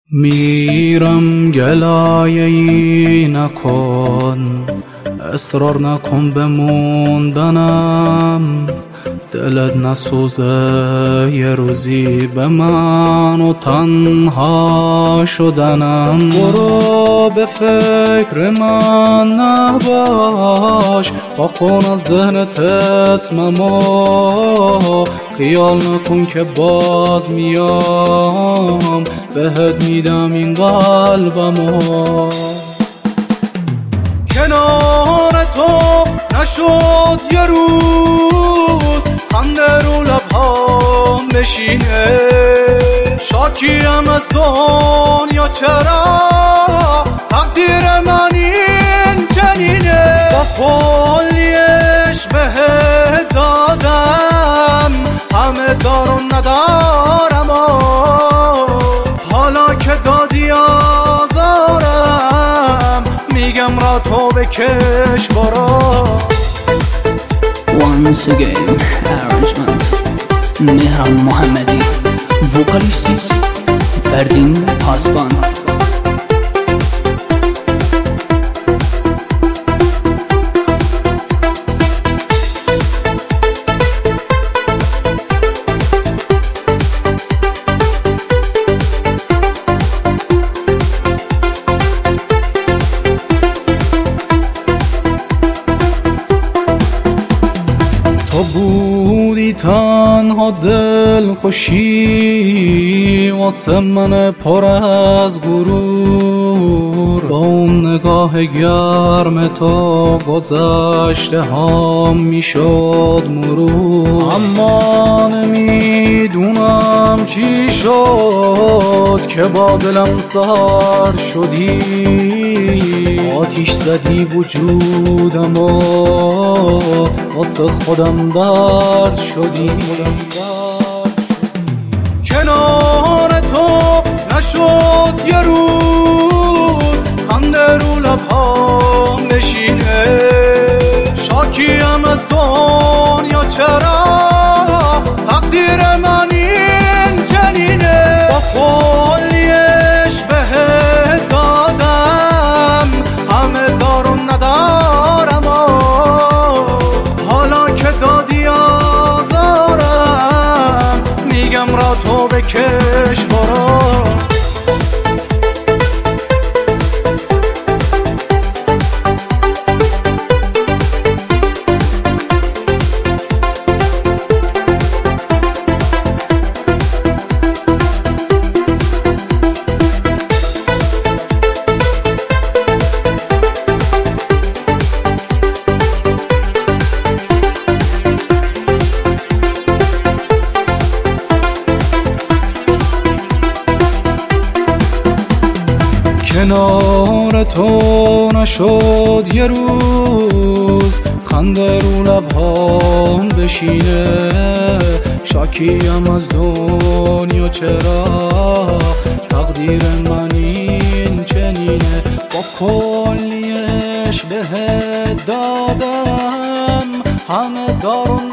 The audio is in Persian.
میرم گلایه‌ای نکن، اصرار نکن بموندنم، دلت نسوزه یه روزی به من و تنها شدنم. برو به فکر من نباش، پاکن از ذهنت اسممو، خیال نکن که باز میام بهت میدم این قلبمو. کنار تو نشد یه روز خنده رو لبهام بشینه، شاکیم از دنیا چرا تقدیر من این چنینه. با کلیش بهت دادم، همه دارو ندارم، حالا که دادی آزارم میگم را تو بکش برو. Once again arrangement مهران محمدی، وکالیست فردین پاسبان. تو بودی تنها دل خوشی واسه من پر از غرور، با اون نگاه گرم تو گذشته هم میشد مرور. اما نمیدونم چی شد که با دلم سر شدی، آتیش زدی وجودم و واسه خودم درد شدی. کنار تو نشد یه روز خنده رو لبهام بشینه، شاکیم از دنیا چرا تقدیر من این چنینه. با کلیش بهت دادم، همه دارو ندارم، حالا که دادی آزارم میگم را تو بکش برو. کنار تو نشد یه روز خنده رو لبهام بشینه، شاکیم از دنیا چرا تقدیر من این چنینه. با کلیش بهت دادم، همه دارو